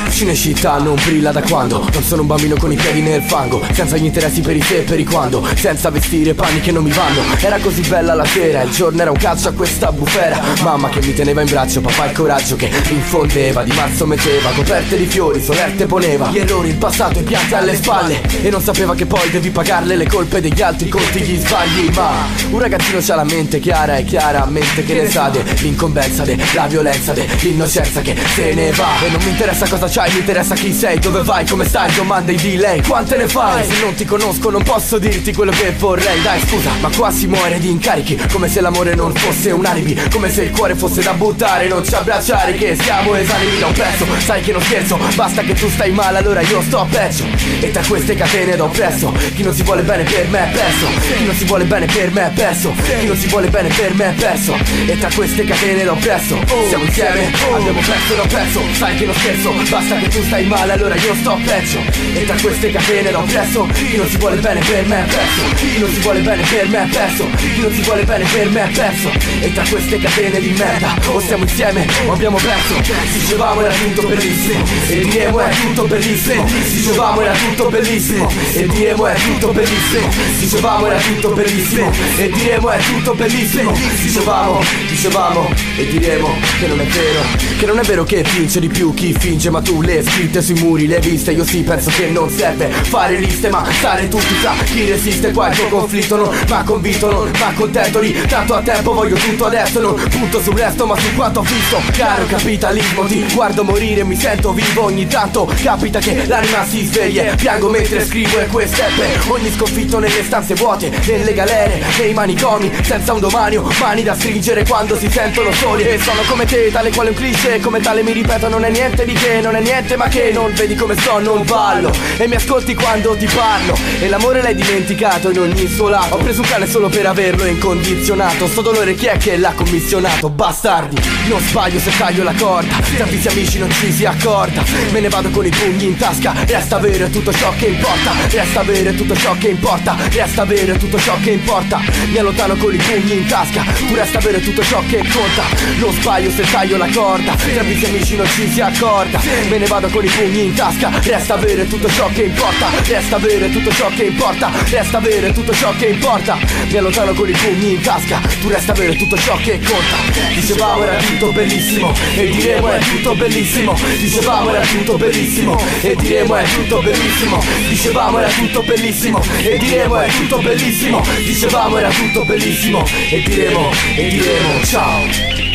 Cinecittà non brilla da quando non sono un bambino con i piedi nel fango, senza gli interessi per i se e per i quando, senza vestire panni che non mi vanno. Era così bella la sera, il giorno era un calcio a questa bufera. Mamma che mi teneva in braccio, papà il coraggio che mi infondeva. Di marzo metteva coperte di fiori, solerte poneva gli errori, il passato e piante alle spalle. E non sapeva che poi devi pagarle le colpe degli altri, conti gli sbagli. Ma un ragazzino c'ha la mente chiara e chiaramente che ne sa dell'incombenza, della violenza, dell'innocenza che se ne va. E non mi interessa cosa c'hai, mi interessa chi sei, dove vai, come stai, domande di lei, quante ne fai? Se non ti conosco non posso dirti quello che vorrei. Dai scusa, ma qua si muore di incarichi, come se l'amore non fosse un alibi, come se il cuore fosse da buttare, non ci abbracciare che siamo esanimi da un pezzo. Sai che non scherzo, basta che tu stai male allora io sto peggio. E tra queste catene da oppresso, chi non si vuole bene per me è perso, chi non si vuole bene per me è perso, chi non si vuole bene per me è perso. E tra queste catene da oppresso, siamo insieme, abbiamo perso da un pezzo. Sai che non scherzo, basta che tu stai male allora io sto peggio. E tra queste catene da oppresso, chi non si vuole bene per me è perso, chi non si vuole bene per me è perso, chi non si vuole bene per me è perso. E tra queste catene di merda, o stiamo insieme o abbiamo perso. Dicevamo era tutto bellissimo e diremo è tutto bellissimo. Dicevamo era tutto bellissimo e diremo è tutto bellissimo. Dicevamo era tutto bellissimo e diremo è tutto bellissimo. Dicevamo e diremo che non è vero, che non è vero che vince di più chi finge. Ma tu le scritte sui muri, le viste, io sì penso che non serve fare liste, ma stare tutti fra chi resiste. Qua il tuo conflitto non m'ha convinto, non m'ha contento di tanto a tempo. Voglio tutto adesso, non punto sul resto ma su quanto ho visto. Caro capitalismo, ti guardo morire, mi sento vivo. Ogni tanto capita che l'anima si sveglia, piango mentre scrivo e queste per ogni sconfitto nelle stanze vuote, nelle galere, nei manicomi, senza un domani o mani da stringere quando si sentono soli. E sono come te, tale quale un cliché, come tale mi ripeto non è niente di che, non è niente ma che non vedi come sto, non ballo e mi ascolti quando ti parlo. E l'amore l'hai dimenticato in ogni suo lato, ho preso un cane solo per averlo incondizionato. Sto dolore chi è che l'ha commissionato? Bastardi, non sbaglio se taglio la corda, tra vizi amici non ci si accorda. Me ne vado con i pugni in tasca, resta avere tutto ciò che importa, resta avere tutto ciò che importa, resta avere tutto ciò che importa. Mi allontano con i pugni in tasca, tu resta avere tutto ciò che conta. Non sbaglio se taglio la corda, tra vizi amici non ci si accorda. Me ne vado con i pugni in tasca, resta avere tutto ciò che importa, resta avere tutto ciò che importa, resta avere tutto ciò che importa. Mi allontano con i pugni in tasca, tu resta avere tutto ciò che conta. Dicevamo era tutto bellissimo e diremo è tutto bellissimo. Dicevamo era tutto bellissimo e diremo è tutto bellissimo. Dicevamo era tutto bellissimo e diremo è tutto bellissimo. Dicevamo era tutto bellissimo e diremo ciao.